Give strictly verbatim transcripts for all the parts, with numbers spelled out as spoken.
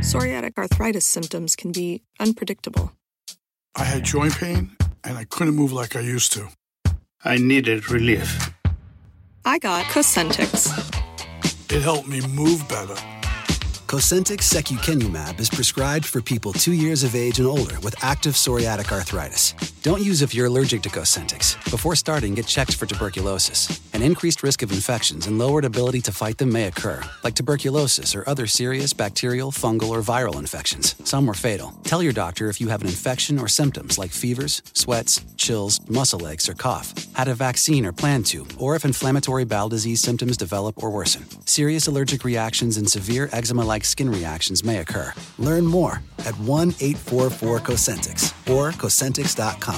Psoriatic arthritis symptoms can be unpredictable. I had joint pain, and I couldn't move like I used to. I needed relief. I got Cosentyx. It helped me move better. Cosentyx secukinumab is prescribed for people two years of age and older with active psoriatic arthritis. Don't use if you're allergic to Cosentyx. Before starting, get checked for tuberculosis. An increased risk of infections and lowered ability to fight them may occur, like tuberculosis or other serious bacterial, fungal, or viral infections. Some were fatal. Tell your doctor if you have an infection or symptoms like fevers, sweats, chills, muscle aches, or cough, had a vaccine or plan to, or if inflammatory bowel disease symptoms develop or worsen. Serious allergic reactions and severe eczema-like skin reactions may occur. Learn more at one eight four four Cosentyx or Cosentyx dot com.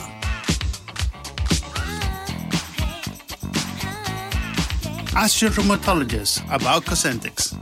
Ask your rheumatologist about Cosentyx.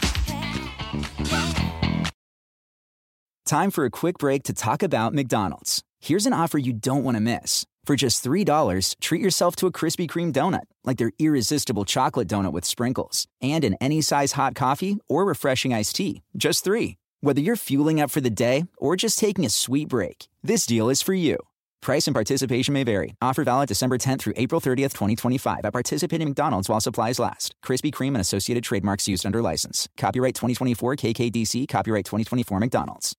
Time for a quick break to talk about McDonald's. Here's an offer you don't want to miss. For just three dollars, treat yourself to a Krispy Kreme donut, like their irresistible chocolate donut with sprinkles, and an any size hot coffee or refreshing iced tea. Just three. Whether you're fueling up for the day or just taking a sweet break, this deal is for you. Price and participation may vary. Offer valid December tenth through April thirtieth, twenty twenty-five at participating McDonald's while supplies last. Krispy Kreme and associated trademarks used under license. Copyright twenty twenty-four K K D C. Copyright twenty twenty-four McDonald's.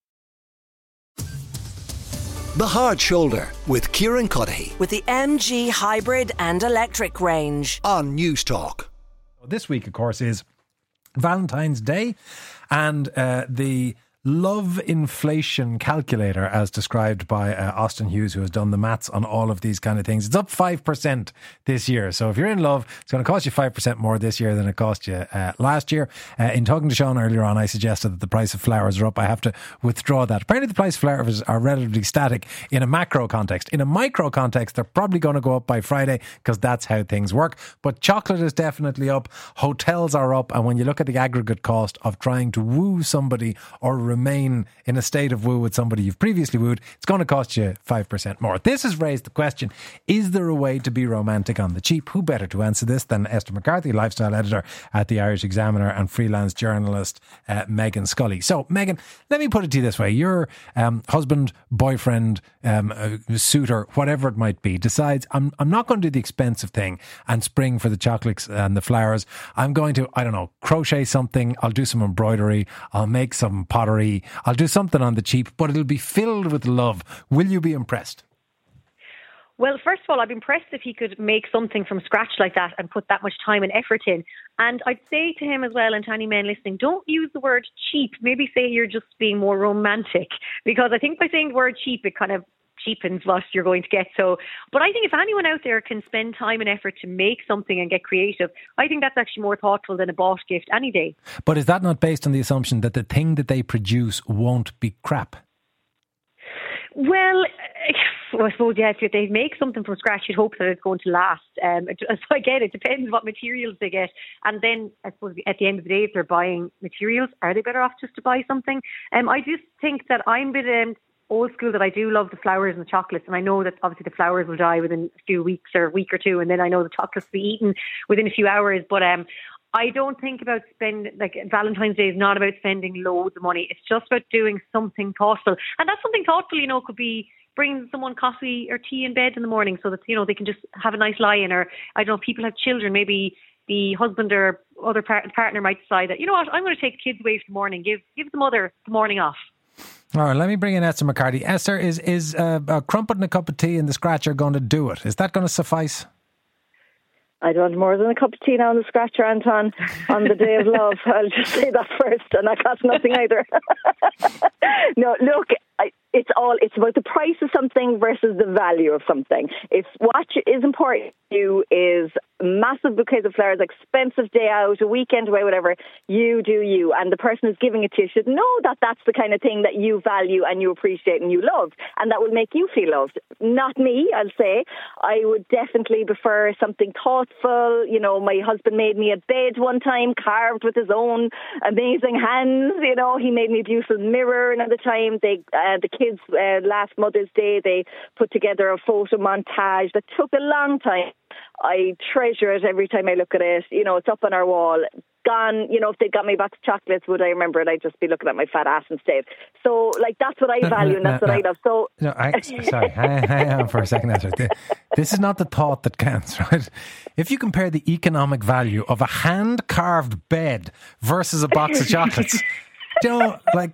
The Hard Shoulder with Kieran Cuddihy. With the M G hybrid and electric range. On News Talk. This week, of course, is Valentine's Day, and uh, the love inflation calculator, as described by uh, Austin Hughes, who has done the maths on all of these kind of things. It's up five percent this year. So if you're in love, it's going to cost you five percent more this year than it cost you uh, last year. Uh, in talking to Sean earlier on, I suggested that the price of flowers are up. I have to withdraw that. Apparently the price of flowers are relatively static in a macro context. In a micro context, they're probably going to go up by Friday because that's how things work. But chocolate is definitely up. Hotels are up. And when you look at the aggregate cost of trying to woo somebody or remain in a state of woo with somebody you've previously wooed, it's going to cost you five percent more. This has raised the question, is there a way to be romantic on the cheap? Who better to answer this than Esther McCarthy, lifestyle editor at the Irish Examiner, and freelance journalist uh, Megan Scully. So, Megan, let me put it to you this way. Your um, husband, boyfriend, um, uh, suitor, whatever it might be, decides, I'm, I'm not going to do the expensive thing and spring for the chocolates and the flowers. I'm going to, I don't know, crochet something. I'll do some embroidery. I'll make some pottery. I'll do something on the cheap, but it'll be filled with love. Will you be impressed? Well, first of all, I'd be impressed if he could make something from scratch like that and put that much time and effort in. And I'd say to him as well, and to any men listening, don't use the word cheap. Maybe say you're just being more romantic, because I think by saying the word cheap, it kind of cheapens what you're going to get. So, but I think if anyone out there can spend time and effort to make something and get creative, I think that's actually more thoughtful than a bought gift any day. But is that not based on the assumption that the thing that they produce won't be crap? Well, I suppose, yeah, if they make something from scratch, you'd hope that it's going to last. Um, so again, it depends what materials they get. And then I suppose at the end of the day, if they're buying materials, are they better off just to buy something? Um, I just think that I'm a bit um, old school, that I do love the flowers and the chocolates. And I know that obviously the flowers will die within a few weeks or a week or two. And then I know the chocolates will be eaten within a few hours. But um, I don't think about spending, like Valentine's Day is not about spending loads of money. It's just about doing something thoughtful. And that something thoughtful, you know, could be bringing someone coffee or tea in bed in the morning so that, you know, they can just have a nice lie-in. Or, I don't know, if people have children, maybe the husband or other par- partner might decide that, you know what, I'm going to take the kids away for the morning, give give the mother the morning off. All right, let me bring in Esther McCarthy. Esther, is, is uh, a crumpet and a cup of tea and the scratcher going to do it? Is that going to suffice? I'd want more than a cup of tea now on the scratcher, Anton, on the day of love. I'll just say that first, and I got nothing either. No, look, I, it's all, it's about the price of something versus the value of something. If what is important to you is massive bouquets of flowers, expensive day out, a weekend away, whatever, you do you. And the person who's giving it to you should know that that's the kind of thing that you value and you appreciate and you love. And that will make you feel loved. Not me, I'll say. I would definitely prefer something thoughtful. You know, my husband made me a bed one time, carved with his own amazing hands. You know, he made me a beautiful mirror another time. They, uh, the kids, uh, last Mother's Day, they put together a photo montage that took a long time. I treasure it every time I look at it. You know, it's up on our wall. gone, you know, if they got me a box of chocolates, would I remember it? I'd just be looking at my fat ass instead. So, like, that's what I No, value no, and that's no, what no. I love. So, No, I, sorry, hang, hang on for a second. Esther. This is not the thought that counts, right? If you compare the economic value of a hand-carved bed versus a box of chocolates, you know, like,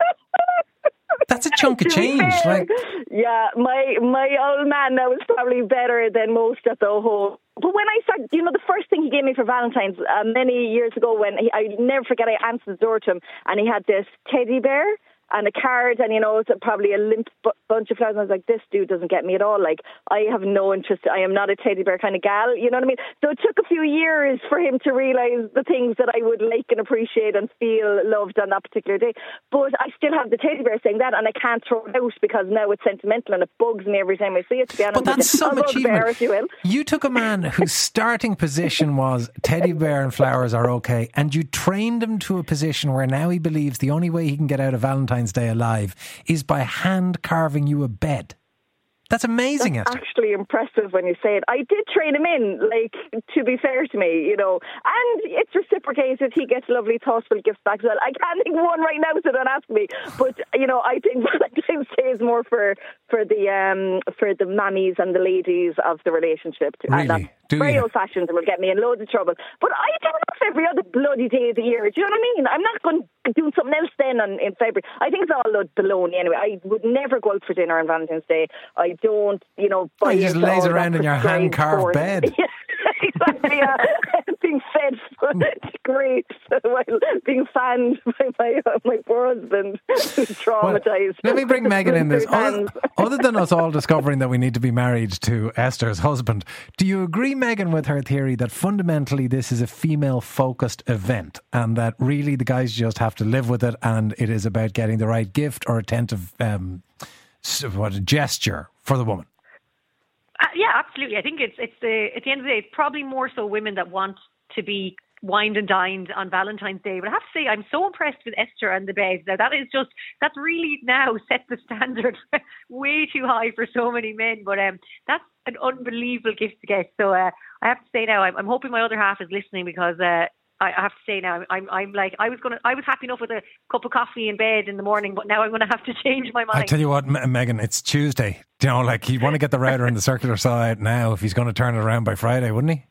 that's a chunk of To be change. fair, Like, yeah, my my old man now is probably better than most at the whole. But when I started, you know, the first thing he gave me for Valentine's uh, many years ago, when he, I never forget, I answered the door to him, and he had this teddy bear and a card, and you know, it's probably a limp bu- bunch of flowers. And I was like, this dude doesn't get me at all. Like, I have no interest. I am not a teddy bear kind of gal. You know what I mean? So it took a few years for him to realise the things that I would like and appreciate and feel loved on that particular day. But I still have the teddy bear saying that, and I can't throw it out because now it's sentimental and it bugs me every time I see it. To be honest, but that's with you. some Although the bear, achievement. if you will. You took a man whose starting position was teddy bear and flowers are okay, and you trained him to a position where now he believes the only way he can get out of Valentine's Day alive is by hand carving you a bed. That's amazing, That's Esther. actually impressive when you say it. I did train him in, like, to be fair to me, you know, and it's reciprocated. He gets lovely, thoughtful gifts back as well. I can't think of one right now, so don't ask me. But, you know, I think Valentine's Day is more for, for the um, for the mammies and the ladies of the relationship. Really? And that's Do very you? old-fashioned and will get me in loads of trouble. But I do it off every other bloody day of the year. Do you know what I mean? I'm not going to do something else then on, in February. I think it's all baloney anyway. I would never go out for dinner on Valentine's Day. I don't, you know, buy Oh, you just into laze all around that in your prescribed hand-carved porn. bed. Yeah, exactly. Yeah. Being fed grapes while being fanned by my, my poor husband, who's traumatised. Well, let me bring Megan in this. Other, Hands. other than us all discovering that we need to be married to Esther's husband, do you agree, Megan, with her theory that fundamentally this is a female-focused event and that really the guys just have to live with it and it is about getting the right gift or attentive um, what, a gesture for the woman? Uh, yeah, absolutely. I think it's it's the at the end of the day, it's probably more so women that want to be wined and dined on Valentine's Day. But I have to say, I'm so impressed with Esther and the beds. Now that is just that's really now set the standard way too high for so many men. But um, that's an unbelievable gift to get. So uh, I have to say now, I'm, I'm hoping my other half is listening because. Uh, I have to say now, I'm I'm like I was gonna I was happy enough with a cup of coffee in bed in the morning, but now I'm going to have to change my mind. I tell you what, M- Megan, it's Tuesday. You know, like he'd want to get the router and the circular saw out now if he's going to turn it around by Friday, wouldn't he?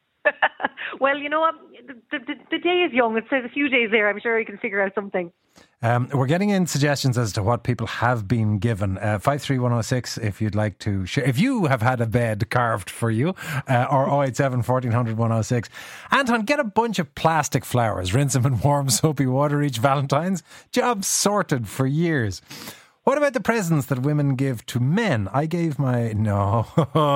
Well, you know what, the, the the day is young. It says a few days there. I'm sure he can figure out something. Um, we're getting in suggestions as to what people have been given. Uh, five three one oh six if you'd like to share. If you have had a bed carved for you, uh, or oh eight seven, fourteen hundred, one oh six. Anton, get a bunch of plastic flowers, rinse them in warm soapy water each Valentine's. Job sorted for years. What about the presents that women give to men? I gave my... No,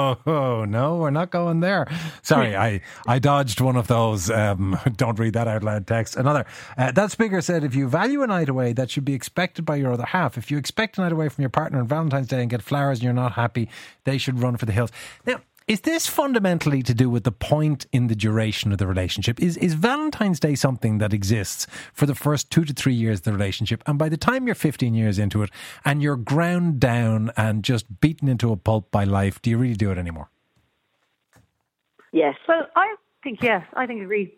no, we're not going there. Sorry, I, I dodged one of those. Um, don't read that out loud text. Another. Uh, that speaker said, if you value a night away, that should be expected by your other half. If you expect a night away from your partner on Valentine's Day and get flowers and you're not happy, they should run for the hills. Now, is this fundamentally to do with the point in the duration of the relationship? Is is Valentine's Day something that exists for the first two to three years of the relationship, and by the time you're fifteen years into it and you're ground down and just beaten into a pulp by life, do you really do it anymore? Yes. Well, I think yes. I think agree.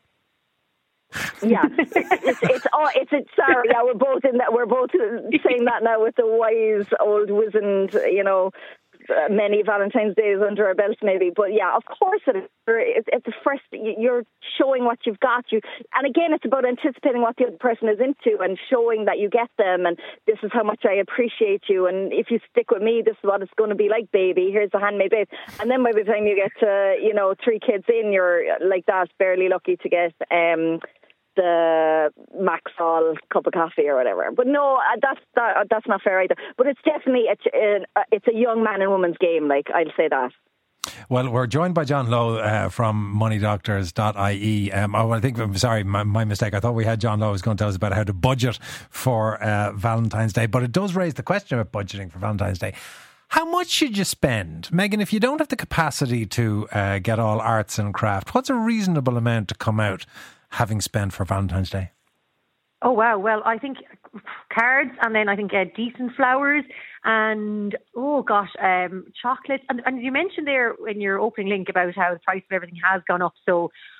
Yeah, it's it's oh, it's a, sorry. Yeah, we're both in that. We're both saying that now with the wise old wizened, you know, uh, many Valentine's Days under our belts, maybe. But yeah, of course it is. It's, it's the first. You're showing what you've got. You and again, it's about anticipating what the other person is into and showing that you get them. And this is how much I appreciate you. And if you stick with me, this is what it's going to be like, baby. Here's the handmade babe. And then by the time you get to, you know, three kids in, you're like that, barely lucky to get. Um, the Maxwell cup of coffee or whatever. But no, that's that, that's not fair either. But it's definitely it's, it's a young man and woman's game, like I'll say that. Well, we're joined by John Lowe uh, from money doctors dot I E. Um, oh, I think, I'm sorry, my, my mistake. I thought we had John Lowe who's going to tell us about how to budget for uh, Valentine's Day. But it does raise the question about budgeting for Valentine's Day. How much should you spend? Megan, if you don't have the capacity to uh, get all arts and craft, what's a reasonable amount to come out having spent for Valentine's Day? Oh, wow. Well, I think cards, and then I think uh, decent flowers, and, oh, gosh, um, chocolates. And, and you mentioned there in your opening link about how the price of everything has gone up. So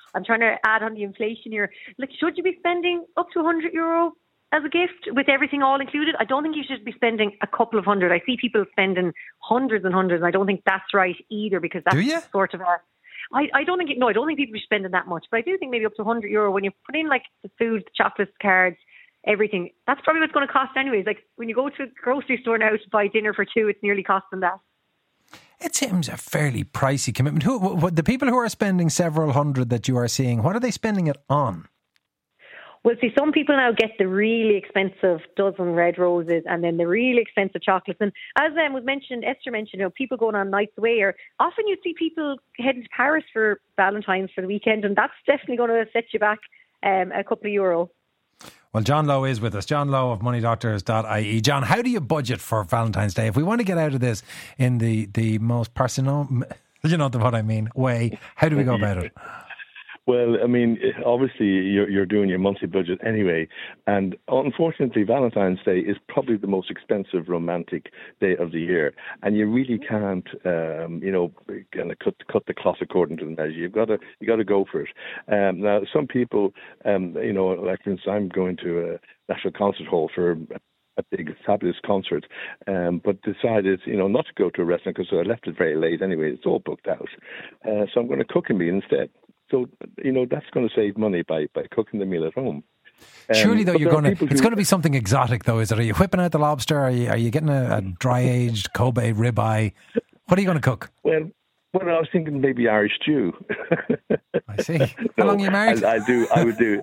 I'm trying to add on the inflation here. Like, should you be spending up to one hundred euro as a gift with everything all included? I don't think you should be spending a couple of hundred. I see people spending hundreds and hundreds, and I don't think that's right either, because that's do you? sort of a... I, I don't think... No, I don't think people should be spending that much, but I do think maybe up to one hundred euro when you put in, like, the food, the chocolates, cards, everything. That's probably what it's going to cost anyways. Like, when you go to a grocery store now to buy dinner for two, it's nearly costing that. It seems a fairly pricey commitment. Who, what, the people who are spending several hundred that you are seeing, what are they spending it on? Well, see, some people now get the really expensive dozen red roses and then the really expensive chocolates. And as um, was mentioned, Esther mentioned, you know, people going on nights away, or often you see people heading to Paris for Valentine's for the weekend, and that's definitely going to set you back um, a couple of euro. Well, John Lowe is with us. John Lowe of money doctors dot I E. John, how do you budget for Valentine's Day? If we want to get out of this in the, the most personal, you know what I mean, way, how do we go about it? Well, I mean, obviously you're, you're doing your monthly budget anyway, and unfortunately Valentine's Day is probably the most expensive romantic day of the year, and you really can't, um, you know, kind of cut cut the cloth according to the measure. You've got to you got to go for it. Um, now, some people, um, you know, like for instance, I'm going to a National Concert Hall for a big, fabulous concert, um, but decided, you know, not to go to a restaurant because I left it very late anyway. It's all booked out, uh, so I'm going to cook a meal instead. So, you know, that's going to save money by, by cooking the meal at home. Um, Surely, though, you're going to, it's who, going to be something exotic, though, is it? Are you whipping out the lobster? Are you, are you getting a, a dry-aged Kobe ribeye? What are you going to cook? Well, well, I was thinking maybe Irish stew. I see. How no, long are you married? I, I do, I would do.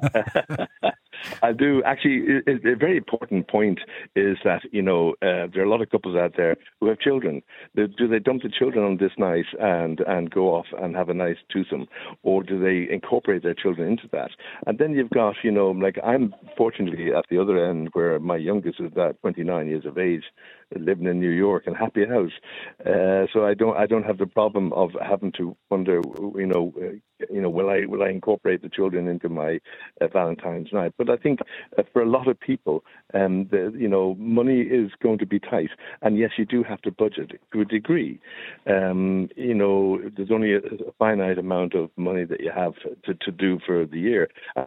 I do. Actually, a, a very important point is that, you know, uh, there are a lot of couples out there who have children. Do, do they dump the children on this night and, and go off and have a nice twosome? Or do they incorporate their children into that? And then you've got, you know, like I'm fortunately at the other end where my youngest is at twenty-nine years of age, living in New York and happy house. Uh, so I don't I don't have the problem of having to wonder, you know, uh, you know, will I will I incorporate the children into my uh, Valentine's night? But I think uh, for a lot of people, um, the, you know, money is going to be tight, and yes, you do have to budget to a degree. Um, you know, there's only a, a finite amount of money that you have to, to do for the year. Uh,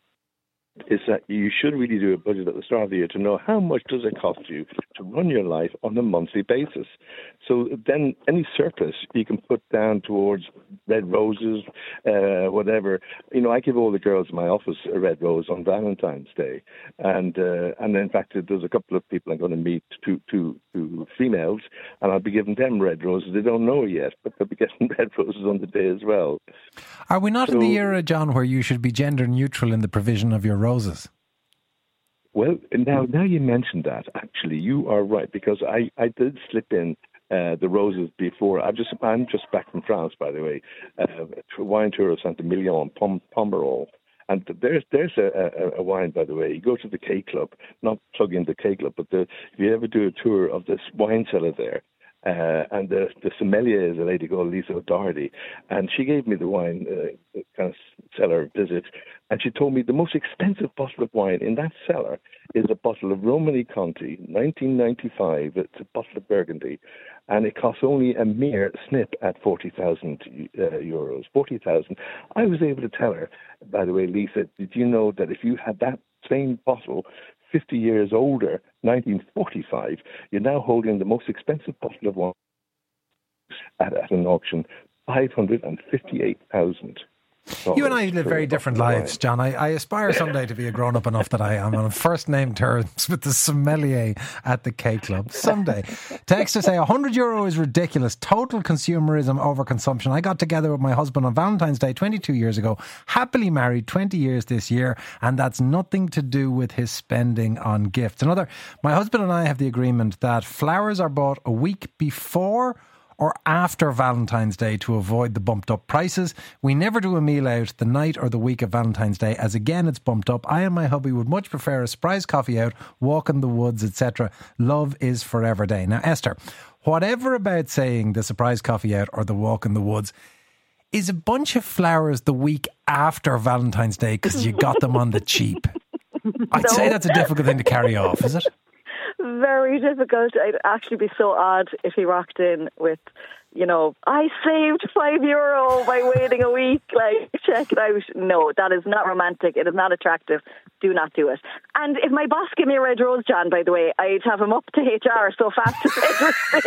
is that you should really do a budget at the start of the year to know how much does it cost you to run your life on a monthly basis. So then any surplus you can put down towards red roses, uh, whatever. You know, I give all the girls in my office a red rose on Valentine's Day. And uh, and in fact, there's a couple of people I'm going to meet, two, two, two females, and I'll be giving them red roses. They don't know yet, but they'll be getting red roses on the day as well. Are we not so, in the era, John, where you should be gender neutral in the provision of your roses? Well, now now you mentioned that, actually, you are right, because I, I did slip in uh, the roses before. I'm just I'm just back from France, by the way, uh, a wine tour of Saint-Emilion, Pom, Pomerol. And there's there's a, a, a wine, by the way. You go to the K Club, not plug in the K Club, but the, if you ever do a tour of this wine cellar there, Uh, and the, the sommelier is a lady called Lisa O'Doherty, and she gave me the wine uh, kind of cellar visit, and she told me the most expensive bottle of wine in that cellar is a bottle of Romani Conti, nineteen ninety-five. It's a bottle of Burgundy, and it costs only a mere snip at forty thousand uh, euros. forty thousand. I was able to tell her, by the way, Lisa, did you know that if you had that same bottle fifty years older, nineteen forty-five, you're now holding the most expensive bottle of wine at, at an auction, five hundred fifty-eight thousand dollars. You and I live very different lives, John. I, I aspire someday to be a grown-up enough that I am on first-name terms with the sommelier at the K Club. Someday. Texters say one hundred euro is ridiculous. Total consumerism, overconsumption. I got together with my husband on Valentine's Day twenty-two years ago. Happily married, twenty years this year, and that's nothing to do with his spending on gifts. Another, my husband and I have the agreement that flowers are bought a week before or after Valentine's Day to avoid the bumped up prices. We never do a meal out the night or the week of Valentine's Day, as again it's bumped up. I and my hubby would much prefer a surprise coffee out, walk in the woods, et cetera. Love is forever day. Now, Esther, whatever about saying the surprise coffee out or the walk in the woods, is a bunch of flowers the week after Valentine's Day because you got them on the cheap? I'd no. say that's a difficult thing to carry off, is it? very difficult. It'd actually be so odd if he rocked in with, you know, I saved five euro by waiting a week. Like, check it out. No, that is not romantic. It is not attractive. Do not do it. And if my boss gave me a red rose, John, by the way, I'd have him up to H R so fast as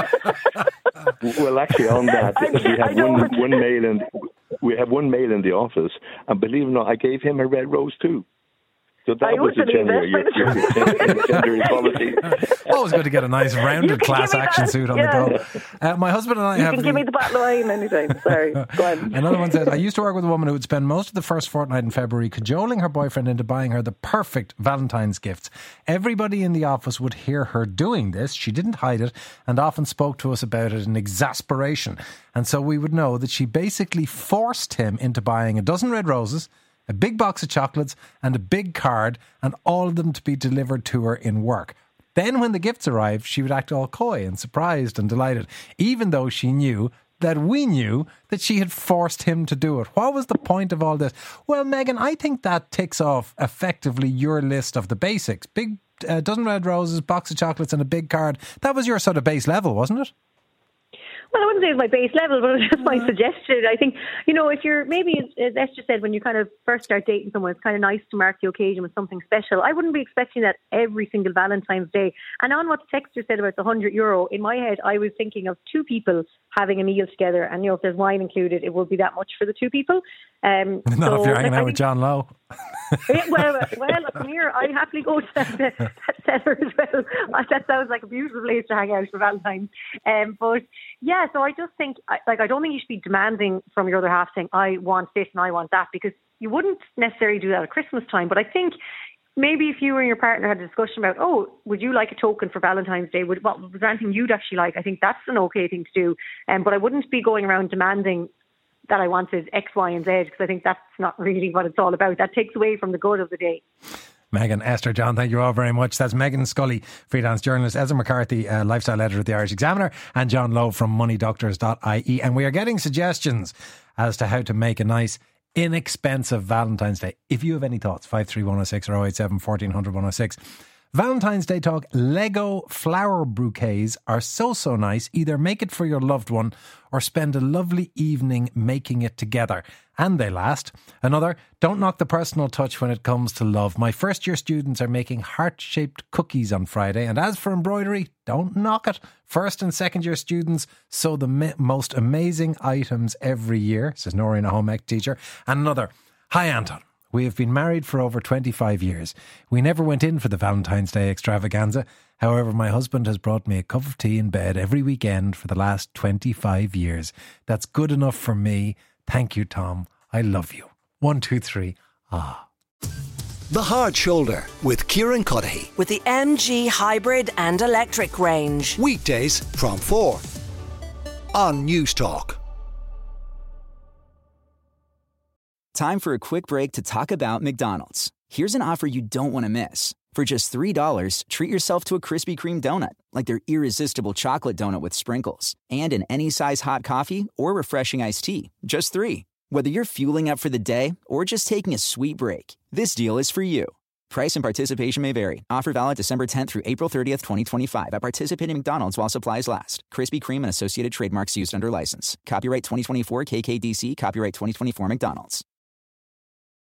in. Well, actually, on that, I, we have I one, one male in we have one male in the office, and believe it or not, I gave him a red rose too. So that I was a gender, your, your, your gender equality. Always good to get a nice rounded class action suit on yeah. the go. Uh, my husband and I you have... You can give me the bottle of wine anytime. Sorry, go on. Another one says, I used to work with a woman who would spend most of the first fortnight in February cajoling her boyfriend into buying her the perfect Valentine's gifts. Everybody in the office would hear her doing this. She didn't hide it and often spoke to us about it in exasperation. And so we would know that she basically forced him into buying a dozen red roses, a big box of chocolates and a big card, and all of them to be delivered to her in work. Then when the gifts arrived, she would act all coy and surprised and delighted, even though she knew that we knew that she had forced him to do it. What was the point of all this? Well, Megan, I think that ticks off effectively your list of the basics. Big uh, dozen red roses, box of chocolates and a big card. That was your sort of base level, wasn't it? Well, I wouldn't say it's my base level, but it's just my suggestion. I think, you know, if you're, maybe as Esther said, when you kind of first start dating someone, it's kind of nice to mark the occasion with something special. I wouldn't be expecting that every single Valentine's Day. And on what the texter said about the one hundred euro, in my head, I was thinking of two people having a meal together. And, you know, if there's wine included, it will be that much for the two people. Um, Not so, if you're hanging like, out with John Lowe. Yeah, well, well, come here. I'd happily go to that, that cellar as well. That sounds like a beautiful place to hang out for Valentine's. Um, but yeah, so I just think, like, I don't think you should be demanding from your other half saying, I want this and I want that, because you wouldn't necessarily do that at Christmas time. But I think maybe if you and your partner had a discussion about, oh, would you like a token for Valentine's Day? Would, what, was there anything you'd actually like? I think that's an okay thing to do. Um, but I wouldn't be going around demanding that I wanted X, Y and Z, because I think that's not really what it's all about. That takes away from the good of the day. Megan, Esther, John, thank you all very much. That's Megan Scully, freelance journalist, Ezra McCarthy, uh, lifestyle editor at the Irish Examiner, and John Lowe from money doctors dot I E. And we are getting suggestions as to how to make a nice, inexpensive Valentine's Day. If you have any thoughts, five three one oh six or oh eight seven, fourteen hundred, one oh six. Valentine's Day talk. Lego flower bouquets are so, so nice. Either make it for your loved one or spend a lovely evening making it together. And they last. Another, don't knock the personal touch when it comes to love. My first year students are making heart-shaped cookies on Friday. And as for embroidery, don't knock it. First and second year students sew the m- most amazing items every year, says Noreen, a home ec teacher. And another, hi Anton. We have been married for over twenty-five years. We never went in for the Valentine's Day extravaganza. However, my husband has brought me a cup of tea in bed every weekend for the last twenty-five years. That's good enough for me. Thank you, Tom. I love you. One, two, three. Ah. The Hard Shoulder with Kieran Cuddihy. With the M G Hybrid and Electric range. Weekdays from four on News Talk. Time for a quick break to talk about McDonald's. Here's an offer you don't want to miss. For just three dollars, treat yourself to a Krispy Kreme donut, like their irresistible chocolate donut with sprinkles, and an any size hot coffee or refreshing iced tea. Just three. Whether you're fueling up for the day or just taking a sweet break, this deal is for you. Price and participation may vary. Offer valid December tenth through April thirtieth, twenty twenty-five at participating McDonald's while supplies last. Krispy Kreme and associated trademarks used under license. Copyright twenty twenty-four K K D C. Copyright twenty twenty-four McDonald's.